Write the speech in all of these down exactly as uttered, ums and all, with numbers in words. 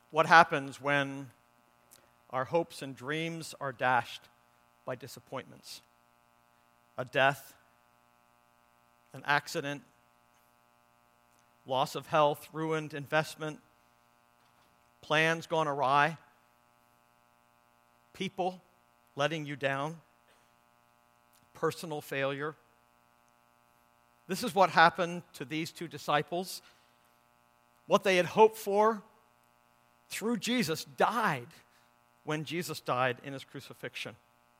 What happens when our hopes and dreams are dashed by disappointments? A death, an accident, loss of health, ruined investment, plans gone awry, people letting you down, personal failure. This is what happened to these two disciples. What they had hoped for through Jesus died when Jesus died in his crucifixion.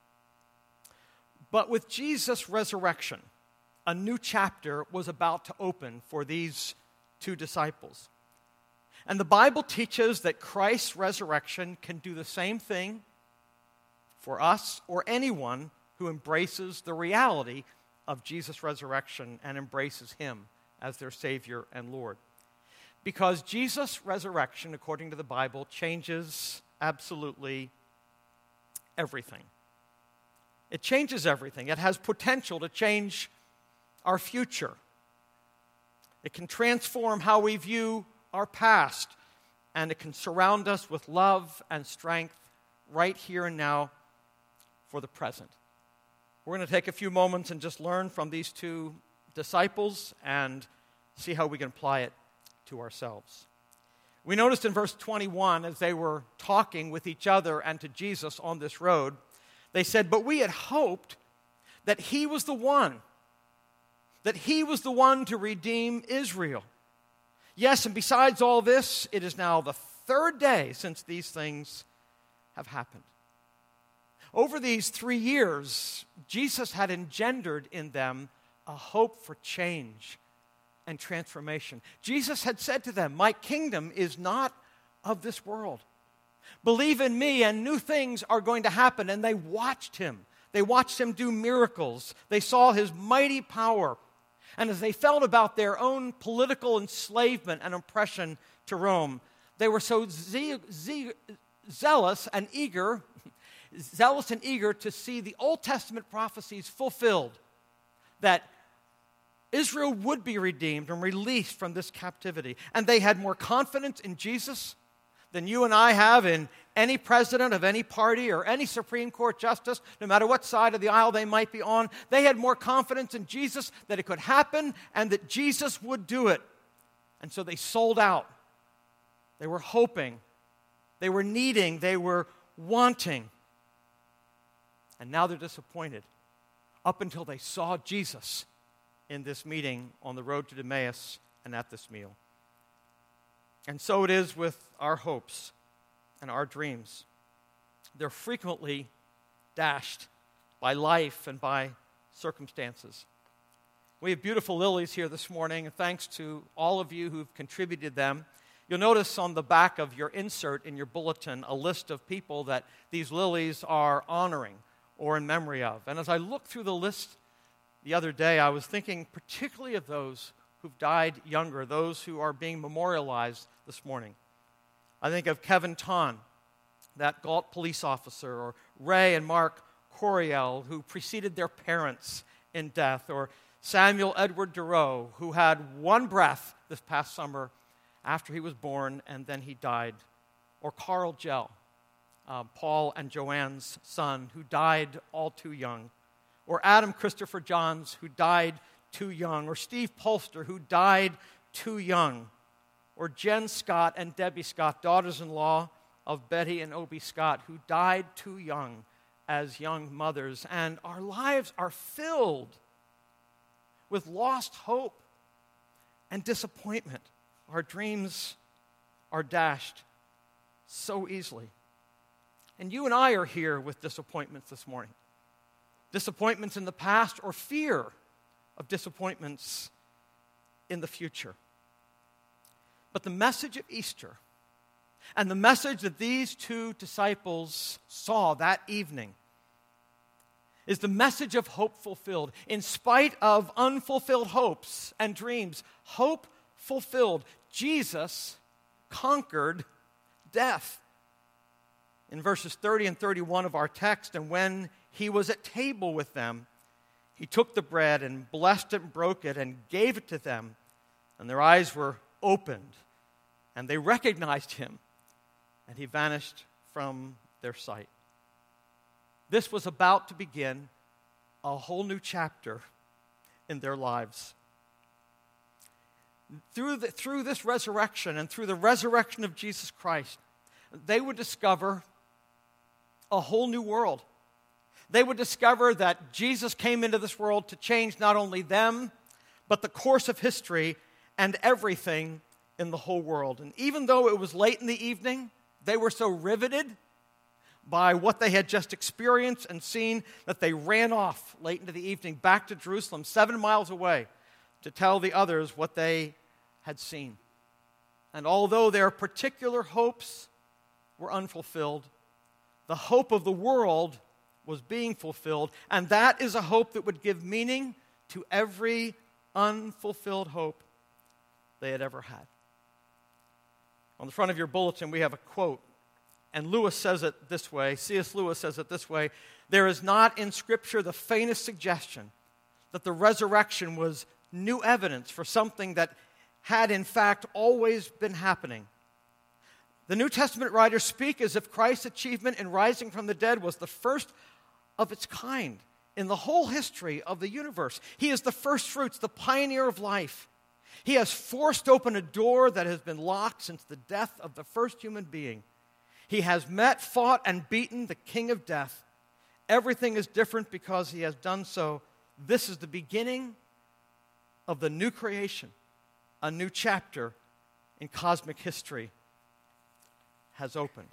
But with Jesus' resurrection, a new chapter was about to open for these two disciples. And the Bible teaches that Christ's resurrection can do the same thing for us or anyone who embraces the reality of Jesus' resurrection and embraces him as their Savior and Lord. Because Jesus' resurrection, according to the Bible, changes absolutely everything. It changes everything. It has potential to change our future. It can transform how we view our past, and it can surround us with love and strength right here and now for the present. We're going to take a few moments and just learn from these two disciples and see how we can apply it to ourselves. We noticed in verse twenty-one, as they were talking with each other and to Jesus on this road, they said, "But we had hoped that he was the one, that he was the one to redeem Israel." Yes, and besides all this, it is now the third day since these things have happened. Over these three years, Jesus had engendered in them a hope for change and transformation. Jesus had said to them, "My kingdom is not of this world. Believe in me and new things are going to happen." And they watched him. They watched him do miracles. They saw his mighty power. And as they felt about their own political enslavement and oppression to Rome, they were so ze- ze- zealous and eager, zealous and eager to see the Old Testament prophecies fulfilled, that Israel would be redeemed and released from this captivity. And they had more confidence in Jesus than you and I have in any president of any party or any Supreme Court justice, no matter what side of the aisle they might be on. They had more confidence in Jesus that it could happen and that Jesus would do it. And so they sold out. They were hoping. They were needing. They were wanting. And now they're disappointed up until they saw Jesus in this meeting on the road to Emmaus and at this meal. And so it is with our hopes and our dreams. They're frequently dashed by life and by circumstances. We have beautiful lilies here this morning, and thanks to all of you who've contributed them. You'll notice on the back of your insert in your bulletin a list of people that these lilies are honoring or in memory of. And as I looked through the list the other day, I was thinking particularly of those who've died younger, those who are being memorialized this morning. I think of Kevin Ton, that Galt police officer, or Ray and Mark Coriel, who preceded their parents in death, or Samuel Edward Durow, who had one breath this past summer after he was born, and then he died, or Carl Gell, uh, Paul and Joanne's son, who died all too young, or Adam Christopher Johns, who died too young, or Steve Polster, who died too young, or Jen Scott and Debbie Scott, daughters-in-law of Betty and Obie Scott, who died too young as young mothers. And our lives are filled with lost hope and disappointment. Our dreams are dashed so easily. And you and I are here with disappointments this morning. Disappointments in the past or fear of disappointments in the future. But the message of Easter and the message that these two disciples saw that evening is the message of hope fulfilled. In spite of unfulfilled hopes and dreams, hope fulfilled. Jesus conquered death. In verses thirty and thirty-one of our text, "And when he was at table with them, he took the bread and blessed it and broke it and gave it to them. And their eyes were opened, and they recognized him, and he vanished from their sight. This was about to begin a whole new chapter in their lives. Through, the, through this resurrection and through the resurrection of Jesus Christ, they would discover a whole new world. They would discover that Jesus came into this world to change not only them, but the course of history and everything in the whole world. And even though it was late in the evening, they were so riveted by what they had just experienced and seen that they ran off late into the evening back to Jerusalem, seven miles away, to tell the others what they had seen. And although their particular hopes were unfulfilled, the hope of the world was being fulfilled, and that is a hope that would give meaning to every unfulfilled hope they had ever had. On the front of your bulletin, we have a quote, and Lewis says it this way, C S Lewis says it this way: there is not in Scripture the faintest suggestion that the resurrection was new evidence for something that had in fact always been happening. The New Testament writers speak as if Christ's achievement in rising from the dead was the first of its kind in the whole history of the universe. He is the first fruits, the pioneer of life. He has forced open a door that has been locked since the death of the first human being. He has met, fought, and beaten the king of death. Everything is different because he has done so. This is the beginning of the new creation. A new chapter in cosmic history has opened.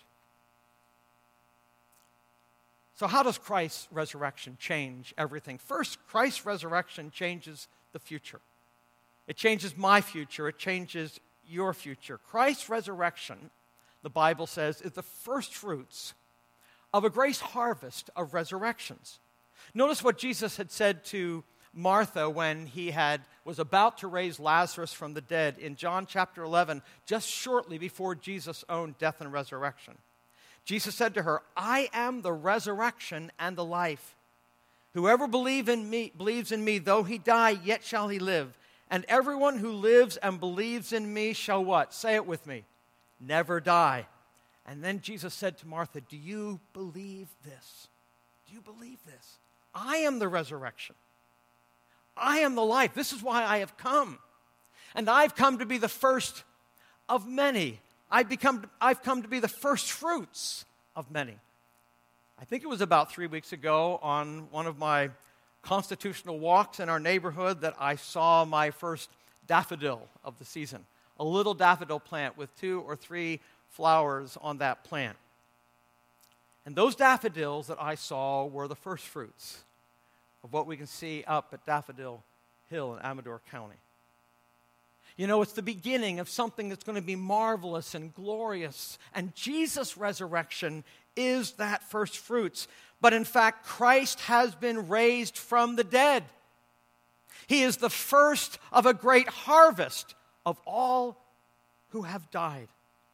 So how does Christ's resurrection change everything? First, Christ's resurrection changes the future. It changes my future. It changes your future. Christ's resurrection, the Bible says, is the first fruits of a great harvest of resurrections. Notice what Jesus had said to Martha when he had was about to raise Lazarus from the dead in John chapter eleven, just shortly before Jesus' own death and resurrection. Jesus said to her, I am the resurrection and the life. Whoever believe in me, believes in me, though he die, yet shall he live. And everyone who lives and believes in me shall what? Say it with me. Never die. And then Jesus said to Martha, do you believe this? Do you believe this? I am the resurrection. I am the life. This is why I have come. And I've come to be the first of many. I've, become, I've come to be the first fruits of many. I think it was about three weeks ago on one of my constitutional walks in our neighborhood that I saw my first daffodil of the season. A little daffodil plant with two or three flowers on that plant. And those daffodils that I saw were the first fruits of what we can see up at Daffodil Hill in Amador County. You know, it's the beginning of something that's going to be marvelous and glorious. And Jesus' resurrection is that first fruits. But in fact, Christ has been raised from the dead. He is the first of a great harvest of all who have died.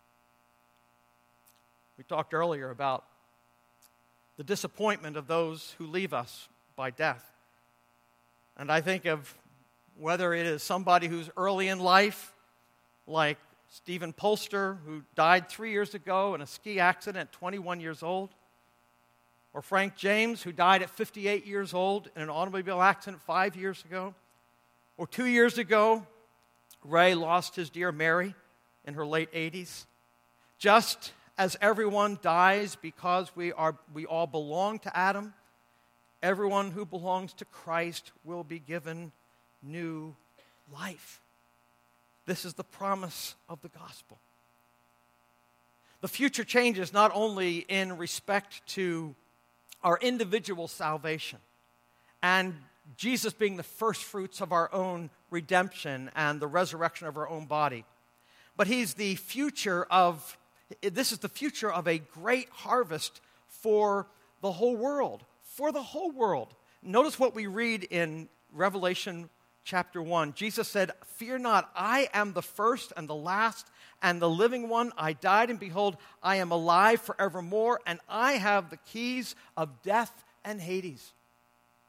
We talked earlier about the disappointment of those who leave us by death. And I think of whether it is somebody who's early in life, like Stephen Polster, who died three years ago in a ski accident at twenty-one years old, or Frank James, who died at fifty-eight years old in an automobile accident five years ago, or two years ago, Ray lost his dear Mary in her late eighties. Just as everyone dies because we are we all belong to Adam, everyone who belongs to Christ will be given new life. This is the promise of the gospel. The future changes not only in respect to our individual salvation and Jesus being the first fruits of our own redemption and the resurrection of our own body, but he's the future of, this is the future of a great harvest for the whole world. For the whole world. Notice what we read in Revelation chapter one. Jesus said, fear not, I am the first and the last and the living one. I died, and behold, I am alive forevermore, and I have the keys of death and Hades.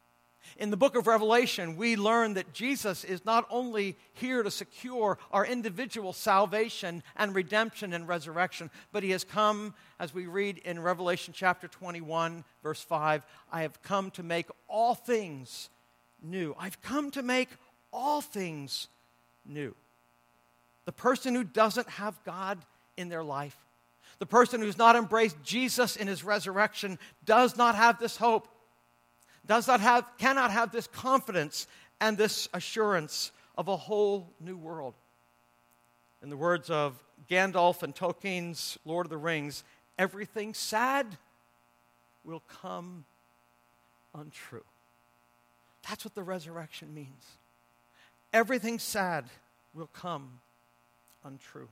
In the book of Revelation, we learn that Jesus is not only here to secure our individual salvation and redemption and resurrection, but he has come, as we read in Revelation chapter twenty-one, verse five, I have come to make all things new. I've come to make all things new. The person who doesn't have God in their life, the person who's not embraced Jesus in his resurrection, does not have this hope. Does not have, cannot have this confidence and this assurance of a whole new world. In the words of Gandalf and Tolkien's Lord of the Rings, everything sad will come untrue. That's what the resurrection means. Everything sad will come untrue.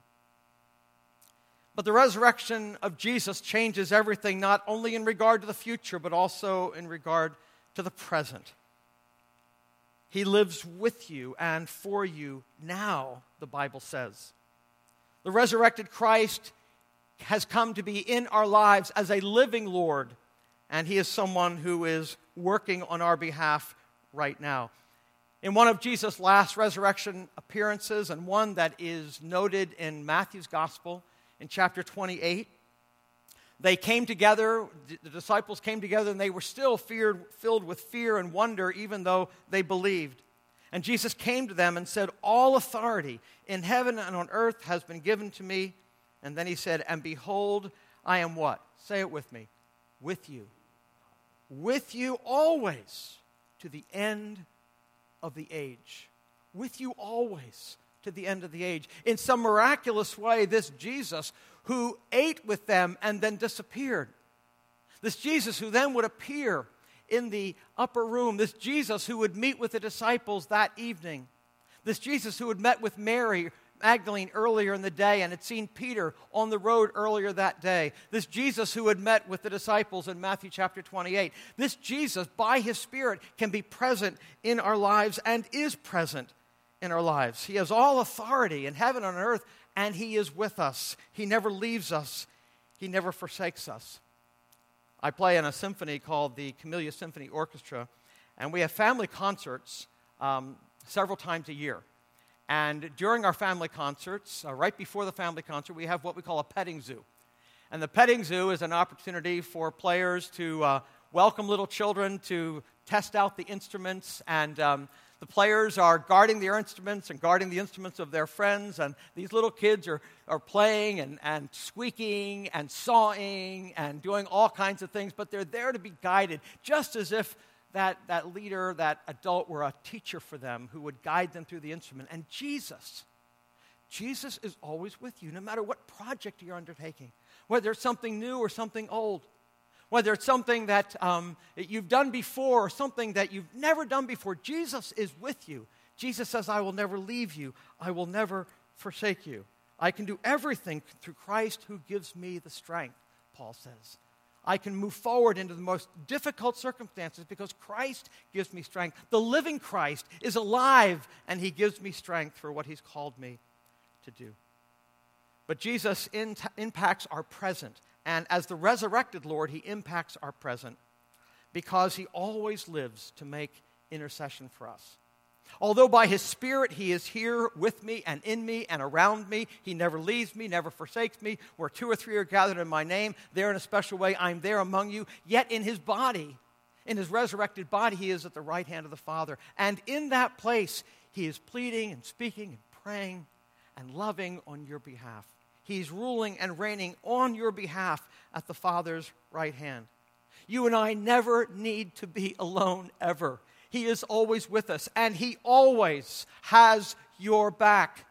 But the resurrection of Jesus changes everything, not only in regard to the future, but also in regard to the present. He lives with you and for you now, the Bible says. The resurrected Christ has come to be in our lives as a living Lord, and he is someone who is working on our behalf right now. In one of Jesus' last resurrection appearances, and one that is noted in Matthew's Gospel, in chapter twenty-eight, they came together, the disciples came together, and they were still feared, filled with fear and wonder, even though they believed. And Jesus came to them and said, all authority in heaven and on earth has been given to me. And then he said, and behold, I am what? Say it with me. With you. With you always to the end of the age. With you always to the end of the age. In some miraculous way, this Jesus who ate with them and then disappeared, this Jesus who then would appear in the upper room, this Jesus who would meet with the disciples that evening, this Jesus who had met with Mary Magdalene earlier in the day and had seen Peter on the road earlier that day, this Jesus who had met with the disciples in Matthew chapter twenty-eight, this Jesus, by his Spirit, can be present in our lives and is present in our lives. He has all authority in heaven and on earth, and he is with us. He never leaves us. He never forsakes us. I play in a symphony called the Camellia Symphony Orchestra, and we have family concerts um, several times a year. And during our family concerts, uh, right before the family concert, we have what we call a petting zoo. And the petting zoo is an opportunity for players to uh, welcome little children, to test out the instruments, and um, the players are guarding their instruments and guarding the instruments of their friends, and these little kids are, are playing and, and squeaking and sawing and doing all kinds of things, but they're there to be guided, just as if that, that leader, that adult were a teacher for them who would guide them through the instrument. And Jesus, Jesus is always with you, no matter what project you're undertaking, whether it's something new or something old. Whether it's something that um, you've done before or something that you've never done before, Jesus is with you. Jesus says, I will never leave you. I will never forsake you. I can do everything through Christ who gives me the strength, Paul says. I can move forward into the most difficult circumstances because Christ gives me strength. The living Christ is alive, and he gives me strength for what he's called me to do. But Jesus in- impacts our present. And as the resurrected Lord, he impacts our present because he always lives to make intercession for us. Although by his Spirit he is here with me and in me and around me, he never leaves me, never forsakes me. Where two or three are gathered in my name, there in a special way, I'm there among you. Yet in his body, in his resurrected body, he is at the right hand of the Father. And in that place, he is pleading and speaking and praying and loving on your behalf. He's ruling and reigning on your behalf at the Father's right hand. You and I never need to be alone ever. He is always with us, and he always has your back.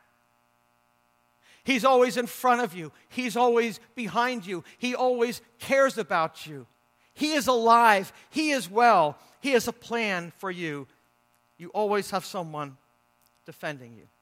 He's always in front of you. He's always behind you. He always cares about you. He is alive. He is well. He has a plan for you. You always have someone defending you.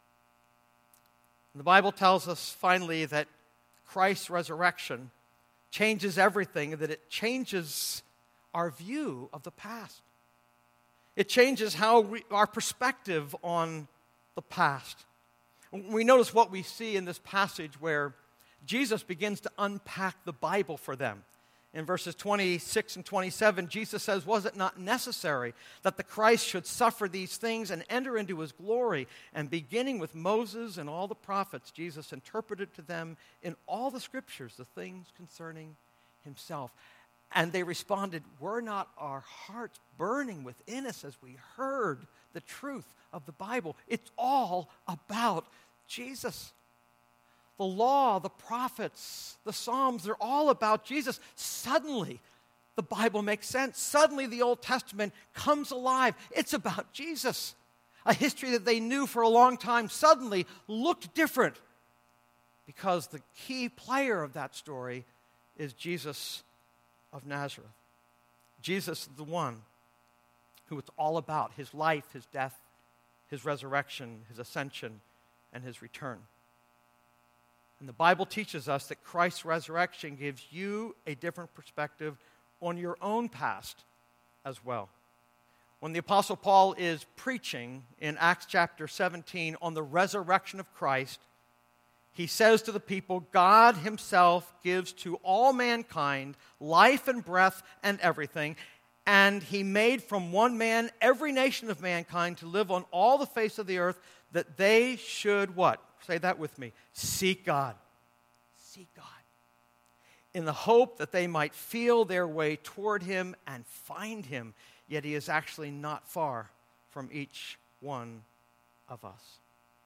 The Bible tells us finally that Christ's resurrection changes everything, that it changes our view of the past. It changes how we, our perspective on the past. We notice what we see in this passage where Jesus begins to unpack the Bible for them. In verses twenty-six and twenty-seven, Jesus says, "Was it not necessary that the Christ should suffer these things and enter into his glory? And beginning with Moses and all the prophets, Jesus interpreted to them in all the scriptures the things concerning himself." And they responded, "Were not our hearts burning within us as we heard the truth of the Bible?" It's all about Jesus. The law, the prophets, the Psalms, they're all about Jesus. Suddenly, the Bible makes sense. Suddenly, the Old Testament comes alive. It's about Jesus. A history that they knew for a long time suddenly looked different because the key player of that story is Jesus of Nazareth. Jesus is the one who it's all about: his life, his death, his resurrection, his ascension, and his return. And the Bible teaches us that Christ's resurrection gives you a different perspective on your own past as well. When the Apostle Paul is preaching in Acts chapter seventeen on the resurrection of Christ, he says to the people, "God himself gives to all mankind life and breath and everything, and he made from one man every nation of mankind to live on all the face of the earth, that they should" what? Say that with me. "Seek God." Seek God. In the hope that they might feel their way toward him and find him. Yet he is actually not far from each one of us.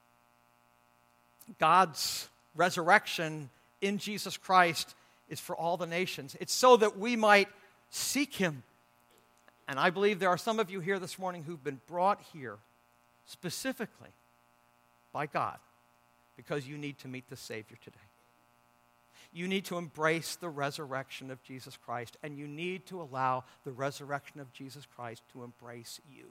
God's resurrection in Jesus Christ is for all the nations. It's so that we might seek him. And I believe there are some of you here this morning who've been brought here specifically by God because you need to meet the Savior today. You need to embrace the resurrection of Jesus Christ, and you need to allow the resurrection of Jesus Christ to embrace you.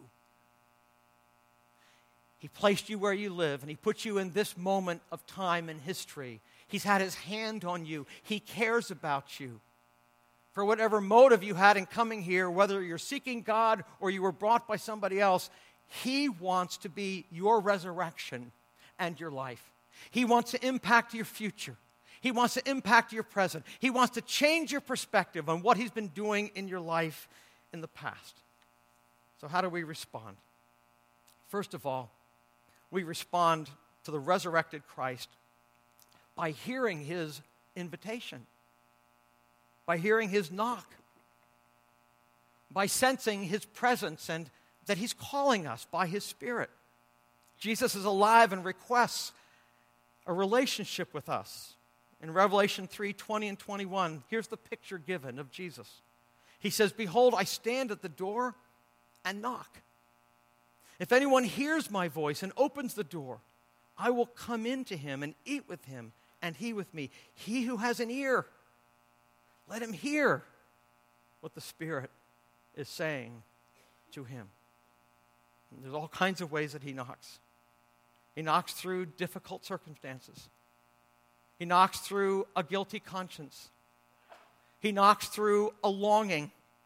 He placed you where you live, and he put you in this moment of time in history. He's had his hand on you. He cares about you. For whatever motive you had in coming here, whether you're seeking God or you were brought by somebody else, he wants to be your resurrection and your life. He wants to impact your future. He wants to impact your present. He wants to change your perspective on what he's been doing in your life in the past. So how do we respond? First of all, we respond to the resurrected Christ by hearing his invitation, by hearing his knock, by sensing his presence and that he's calling us by his Spirit. Jesus is alive and requests a relationship with us. In Revelation three, twenty and twenty-one, here's the picture given of Jesus. He says, "Behold, I stand at the door and knock. If anyone hears my voice and opens the door, I will come into him and eat with him, and he with me. He who has an ear, let him hear what the Spirit is saying to him." And there's all kinds of ways that he knocks. He knocks through difficult circumstances. He knocks through a guilty conscience. He knocks through a longing.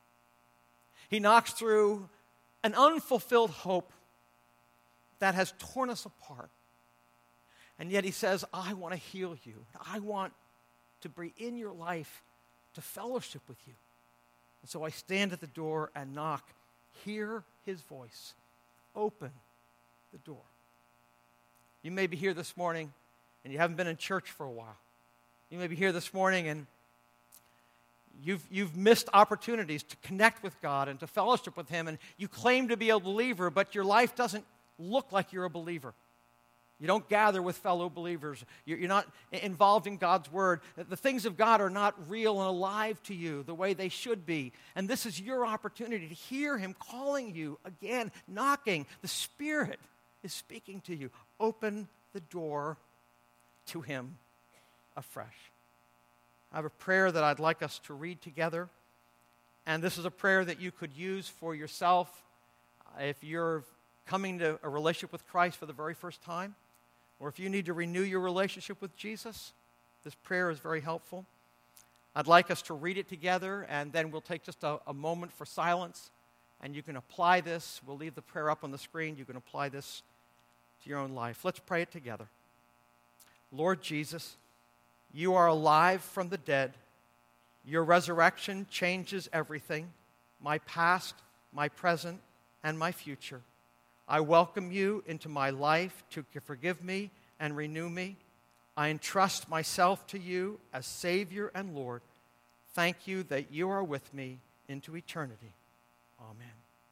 He knocks through an unfulfilled hope that has torn us apart. And yet he says, "I want to heal you. I want to be in your life to fellowship with you. And so I stand at the door and knock. Hear his voice. Open the door." You may be here this morning and you haven't been in church for a while. You may be here this morning and you've, you've missed opportunities to connect with God and to fellowship with him, and you claim to be a believer, but your life doesn't look like you're a believer. You don't gather with fellow believers. You're, you're not involved in God's word. The things of God are not real and alive to you the way they should be. And this is your opportunity to hear him calling you again, knocking. The Spirit is speaking to you. Open the door to him afresh. I have a prayer that I'd like us to read together. And this is a prayer that you could use for yourself if you're coming to a relationship with Christ for the very first time, or if you need to renew your relationship with Jesus. This prayer is very helpful. I'd like us to read it together, and then we'll take just a, a moment for silence, and you can apply this. We'll leave the prayer up on the screen. You can apply this to your own life. Let's pray it together. Lord Jesus, you are alive from the dead. Your resurrection changes everything, my past, my present, and my future. I welcome you into my life to forgive me and renew me. I entrust myself to you as Savior and Lord. Thank you that you are with me into eternity. Amen.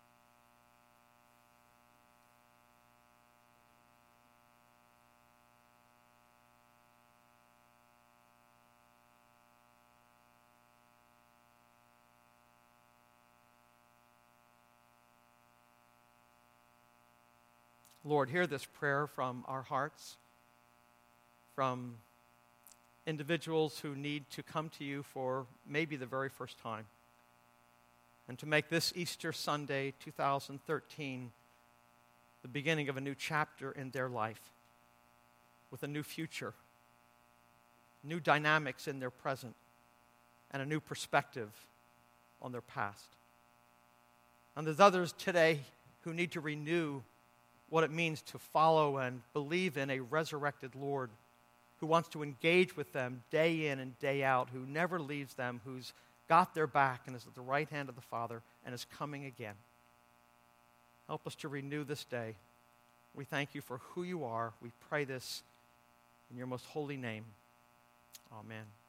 Lord, hear this prayer from our hearts, from individuals who need to come to you for maybe the very first time, and to make this Easter Sunday, two thousand thirteen, the beginning of a new chapter in their life, with a new future, new dynamics in their present, and a new perspective on their past. And there's others today who need to renew what it means to follow and believe in a resurrected Lord who wants to engage with them day in and day out, who never leaves them, who's got their back and is at the right hand of the Father and is coming again. Help us to renew this day. We thank you for who you are. We pray this in your most holy name. Amen.